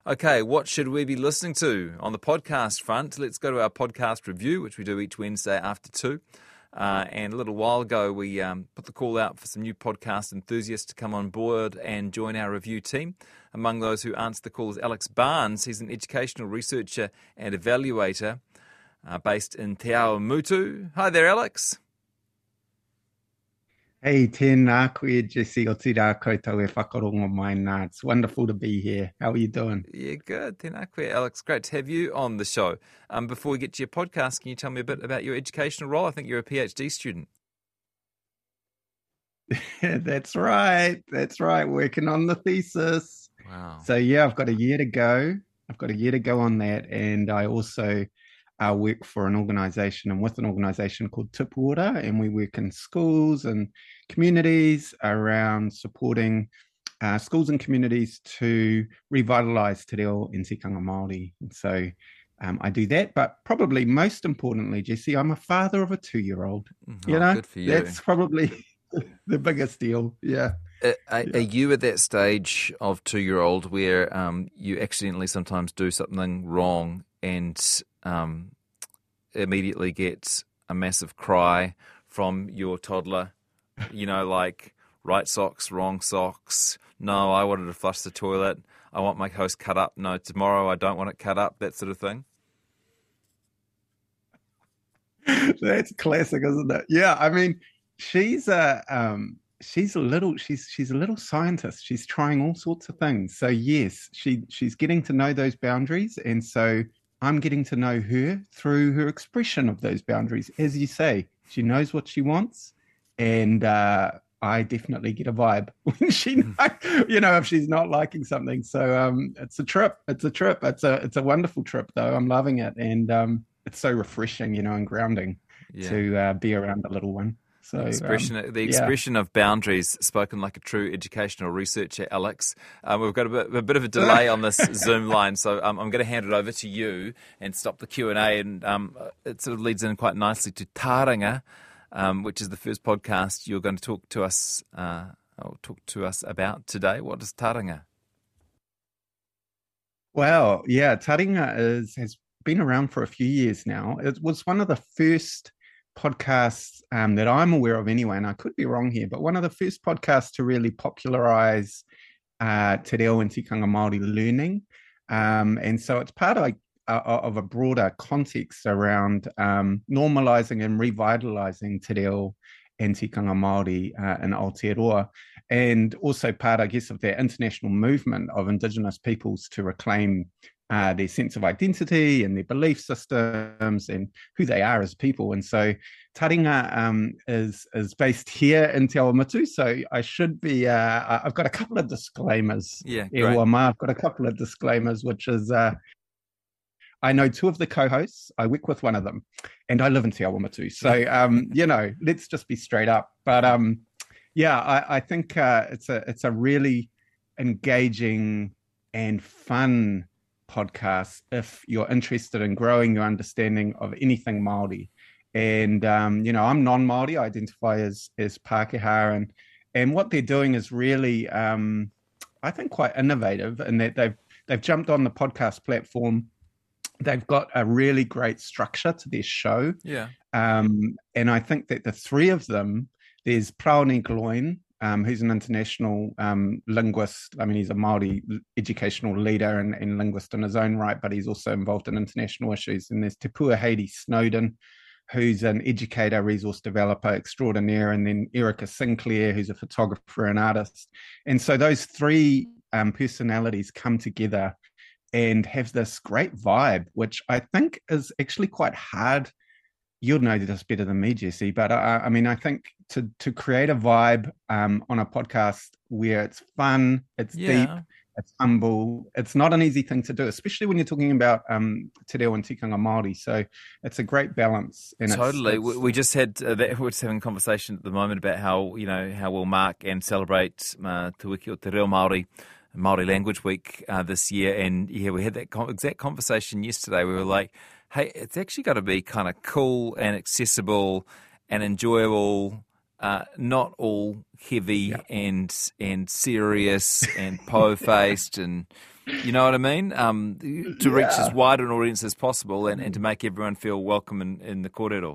Okay, what should we be listening to on the podcast front? Let's go to our podcast review, which we do each Wednesday after 2. And a little while ago, we put the call out for some new podcast enthusiasts to come on board and join our review team. Among those who answered the call is Alex Barnes. He's an educational researcher and evaluator based in Te Awamutu. Hi there, Alex. Hey, tēnā koe, Jesse, o tira koutou e whakarongo mai nā. It's wonderful to be here. How are you doing? Yeah, good. Tēnā koe, Alex. Great to have you on the show. Before we get to your podcast, can you tell me a bit about your educational role? I think you're a PhD student. That's right. That's right. Working on the thesis. Wow. So yeah, I've got a year to go. I've got a year to go on that. And I also work for an organization and with an organization called Tipuora, and we work in schools and communities around supporting schools and communities to revitalize te reo and tikanga Māori. And so I do that, but probably most importantly, Jesse, I'm a father of a 2-year-old. Good for you. That's probably the biggest deal. Yeah. Are you at that stage of 2-year-old where you accidentally sometimes do something wrong and immediately get a massive cry from your toddler? You know, like right socks, wrong socks. No, I wanted to flush the toilet. I want my house cut up. No, tomorrow I don't want it cut up. That sort of thing. That's classic, isn't it? Yeah, I mean, she's a little scientist. She's trying all sorts of things. So yes, she's getting to know those boundaries, and so I'm getting to know her through her expression of those boundaries. As you say, she knows what she wants, and I definitely get a vibe when she, if she's not liking something. So it's a trip. It's a wonderful trip, though. I'm loving it, and it's so refreshing, and grounding to be around a little one. So the expression of boundaries, spoken like a true educational researcher, Alex. We've got a bit of a delay on this Zoom line, so I'm going to hand it over to you and stop the Q&A. And it sort of leads in quite nicely to Tauranga, which is the first podcast you're going to talk to us about today. What is Tauranga? Well, yeah, Tauranga has been around for a few years now. It was one of the first podcasts that I'm aware of anyway, and I could be wrong here, but one of the first podcasts to really popularize te reo and tikanga Māori learning. And so it's part of a broader context around normalizing and revitalizing te reo and tikanga Māori in Aotearoa, and also part, I guess, of that international movement of Indigenous peoples to reclaim their sense of identity and their belief systems and who they are as people. And so Tauranga is based here in Te Awamutu. So I should be, I've got a couple of disclaimers. Yeah, great. I've got a couple of disclaimers, which is I know 2 of the co-hosts. I work with one of them, and I live in Te Awamutu. So, let's just be straight up. But I think it's a really engaging and fun podcast if you're interested in growing your understanding of anything Māori. And I'm non-Māori. I identify as Pākehā, and what they're doing is really I think quite innovative in that they've jumped on the podcast platform. They've got a really great structure to their show. Yeah. And I think that the 3 of them, there's Praone Gloin, who's an international linguist. I mean, he's a Māori educational leader and linguist in his own right, but he's also involved in international issues. And there's Te Puaheiri Snowden, who's an educator, resource developer extraordinaire, and then Erica Sinclair, who's a photographer and artist. And so those 3 personalities come together and have this great vibe, which I think is actually quite hard. You'll know this better than me, Jesse, but I mean, I think to create a vibe on a podcast where it's fun, it's deep, it's humble, it's not an easy thing to do, especially when you're talking about te reo and tikanga Māori. So it's a great balance. And totally. We just had we're just having a conversation at the moment about how we'll mark and celebrate Te Wiki o Te Reo Māori Language Week this year, and we had that exact conversation yesterday. We were like, hey, it's actually got to be kind of cool and accessible and enjoyable, not all heavy and serious and po-faced and You know what I mean? To reach as Yeah, wide an audience as possible and to make everyone feel welcome in the kōrero.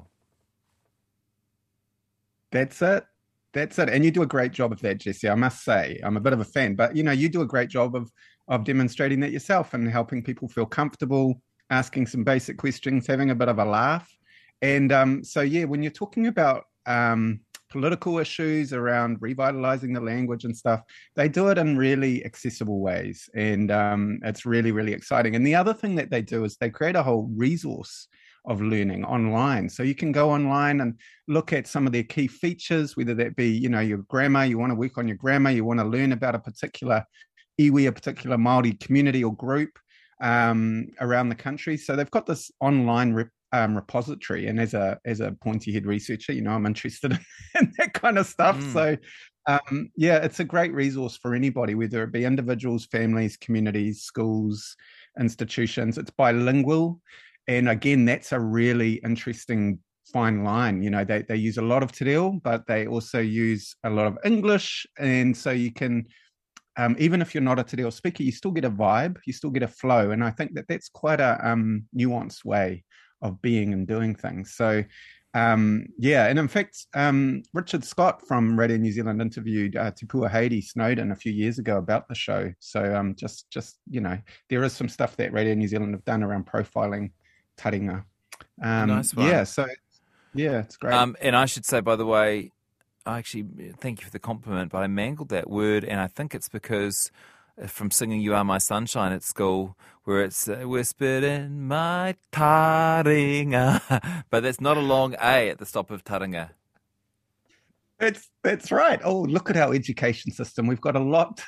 that's it. That's it. And you do a great job of that, Jesse. I must say, I'm a bit of a fan, but you do a great job of demonstrating that yourself and helping people feel comfortable, asking some basic questions, having a bit of a laugh. And so, yeah, when you're talking about political issues around revitalizing the language and stuff, they do it in really accessible ways. And it's really, really exciting. And the other thing that they do is they create a whole resource of learning online. So you can go online and look at some of their key features, whether that be, your grammar, you want to work on your grammar, you want to learn about a particular iwi, a particular Māori community or group around the country. So they've got this online repository. And as a pointy head researcher, I'm interested in that kind of stuff. So yeah, it's a great resource for anybody, whether it be individuals, families, communities, schools, institutions. It's bilingual. And again, that's a really interesting fine line. They use a lot of te reo, but they also use a lot of English. And so you can, even if you're not a te reo speaker, you still get a vibe, you still get a flow. And I think that that's quite a nuanced way of being and doing things. So, yeah. And in fact, Richard Scott from Radio New Zealand interviewed Te Pua Heidi Snowden a few years ago about the show. So just there is some stuff that Radio New Zealand have done around profiling taringa. Nice one. Yeah, so yeah, it's great. And I should say, by the way, I actually thank you for the compliment, but I mangled that word, and I think it's because from singing "You Are My Sunshine" at school, where it's whispered in my taringa, but that's not a long A at the stop of taringa. That's right. Oh, look at our education system. We've got a lot.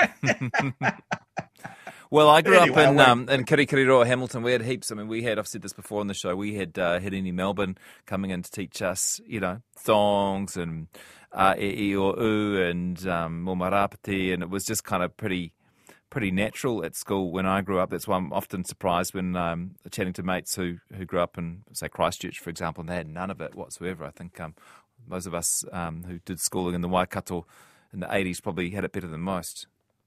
Well, I grew up in Kirikiriroa, Hamilton. We had heaps. I mean, I've said this before on the show, we had Hirini Melbourne coming in to teach us, songs and e o u and momarapati, and it was just kind of pretty natural at school when I grew up. That's why I'm often surprised when chatting to mates who grew up in, say, Christchurch, for example, and they had none of it whatsoever. I think those of us who did schooling in the Waikato in the 80s probably had it better than most.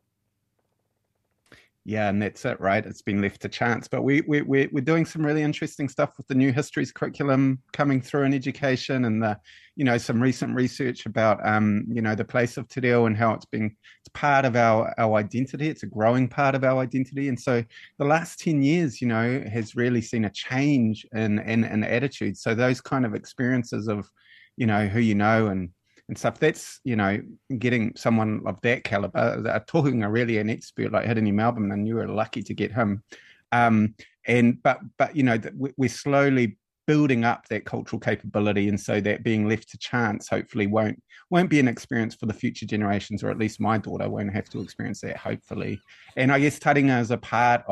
Yeah, and that's it, right? It's been left to chance. But we're doing some really interesting stuff with the new histories curriculum coming through in education, and some recent research about the place of te reo and how it's part of our identity. It's a growing part of our identity. And so the last 10 years, has really seen a change in attitude. So those kind of experiences of, who and stuff, that's, getting someone of that caliber, talking an expert like Hirini Melbourne, and you were lucky to get him. But we're slowly building up that cultural capability, and so that being left to chance hopefully won't be an experience for the future generations, or at least my daughter won't have to experience that, hopefully. And I guess taringa is a part,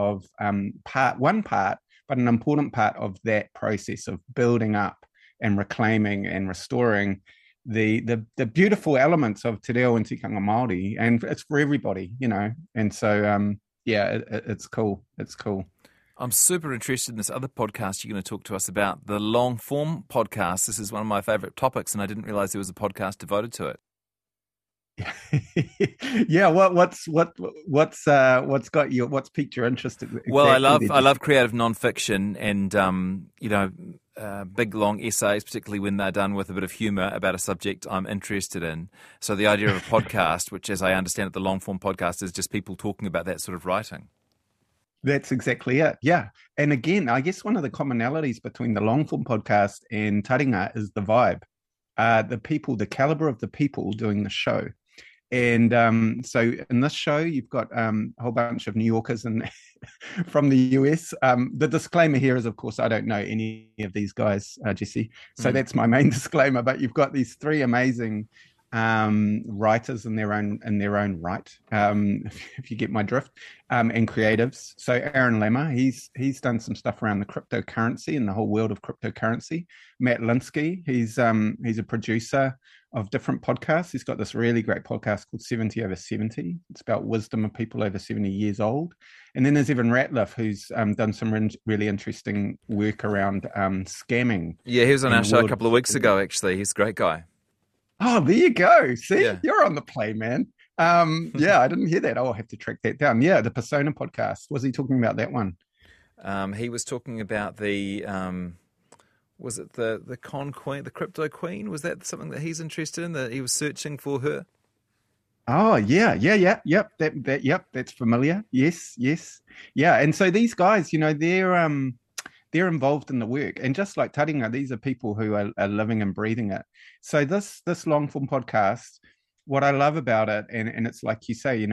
but an important part of that process of building up and reclaiming and restoring the beautiful elements of te reo and tikanga Māori, and it's for everybody, and so it's cool. I'm super interested in this other podcast you're going to talk to us about, the long form podcast. This is one of my favorite topics, and I didn't realize there was a podcast devoted to it. Yeah, what's piqued your interest? Exactly? Well, I love creative nonfiction, and big long essays, particularly when they're done with a bit of humour about a subject I'm interested in. So the idea of a podcast, which, as I understand it, the long form podcast is just people talking about that sort of writing. That's exactly it. Yeah, and again, I guess one of the commonalities between the long form podcast and taringa is the vibe, the people, the caliber of the people doing the show. And so in this show, you've got a whole bunch of New Yorkers and from the US. The disclaimer here is, of course, I don't know any of these guys, Jesse. So that's my main disclaimer. But you've got these three amazing writers in their own right, if you get my drift, and creatives. So Aaron Lemmer, he's done some stuff around the cryptocurrency and the whole world of cryptocurrency. Matt Linsky, he's a producer of different podcasts. He's got this really great podcast called 70 Over 70. It's about wisdom of people over 70 years old. And then there's Evan Ratliff, who's done some really interesting work around scamming. Yeah, he was on our show a couple of weeks ago, actually. He's a great guy. Oh, there you go. See, You're on the play, man. Yeah, I didn't hear that. I'll have to track that down. Yeah, the Persona podcast. Was he talking about that one? He was talking about the was it the con queen, the crypto queen? Was that something that he's interested in? That he was searching for her? Oh yep. Yep, that's familiar. Yes. Yeah, and so these guys, they're involved in the work, and just like Taringa, these are people who are living and breathing it. So this long form podcast, what I love about it, and it's like you say,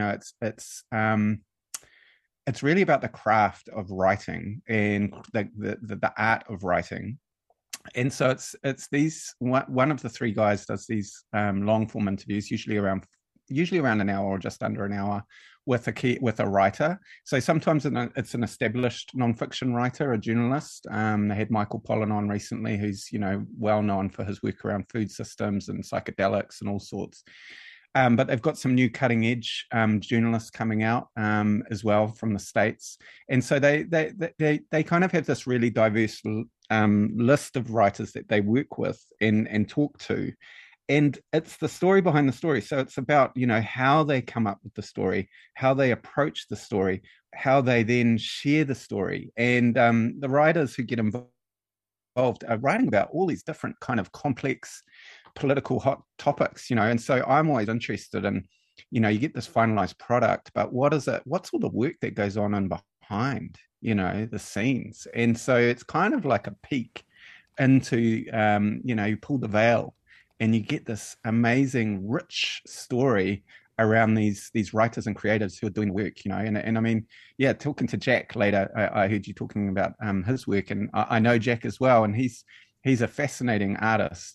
it's really about the craft of writing and the art of writing. And so it's these one of the three guys does these long form interviews, usually around an hour or just under an hour, with a writer. So sometimes it's an established nonfiction writer, a journalist. They had Michael Pollan on recently, who's well known for his work around food systems and psychedelics and all sorts. But they've got some new cutting edge journalists coming out as well from the States, and so they kind of have this really diverse list of writers that they work with and talk to. And it's the story behind the story. So it's about, how they come up with the story, how they approach the story, how they then share the story. And the writers who get involved are writing about all these different kind of complex political hot topics, and so I'm always interested in, you get this finalized product, but what's all the work that goes on and behind, the scenes. And so it's kind of like a peek into, you pull the veil and you get this amazing, rich story around these writers and creators who are doing work, and I mean, yeah, talking to Jack later, I heard you talking about his work, and I know Jack as well, and he's a fascinating artist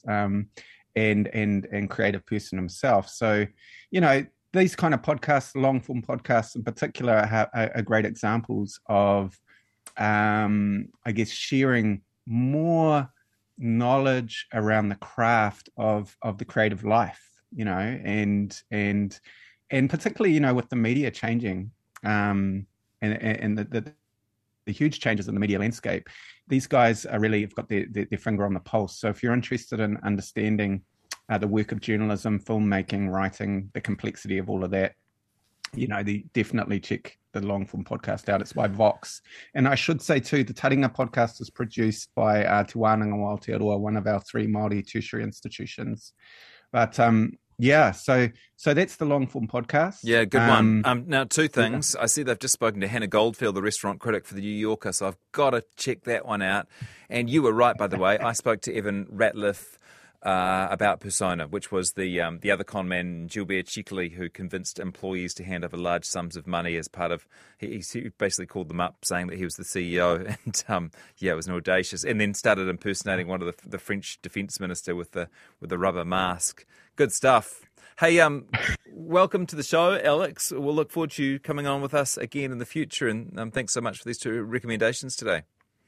and creative person himself. So, these kind of podcasts, long form podcasts in particular, are great examples of, I guess, sharing more knowledge around the craft of the creative life, and particularly, with the media changing, and the huge changes in the media landscape, these guys are really have got their finger on the pulse. So if you're interested in understanding the work of journalism, filmmaking, writing, the complexity of all of that, they definitely check the long form podcast out. It's by Vox. And I should say too, the Taringa podcast is produced by Te Wānanga o Aotearoa, one of our 3 Māori tertiary institutions. But yeah, so that's the long form podcast. Yeah, good one. Now, 2 things. Yeah. I see they've just spoken to Hannah Goldfield, the restaurant critic for the New Yorker, so I've got to check that one out. And you were right, by the way. I spoke to Evan Ratliff about Persona, which was the other con man, Gilbert Chicoli, who convinced employees to hand over large sums of money as part of, he basically called them up saying that he was the CEO, and yeah, it was an audacious, and then started impersonating one of the French defence minister with the rubber mask. Good stuff. Hey, welcome to the show, Alex. We'll look forward to you coming on with us again in the future, and thanks so much for these 2 recommendations today.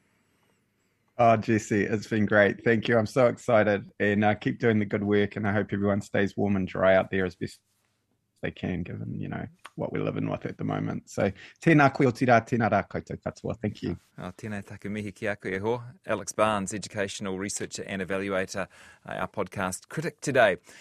Oh, Jesse, it's been great. Thank you. I'm so excited, and keep doing the good work. And I hope everyone stays warm and dry out there as best they can, given, what we're living with at the moment. So, tēnā koe o tira, tēnā rā koutou katoa. Thank you. Tēnā taku mihi ki a koe e ho. Alex Barnes, educational researcher and evaluator, our podcast critic today.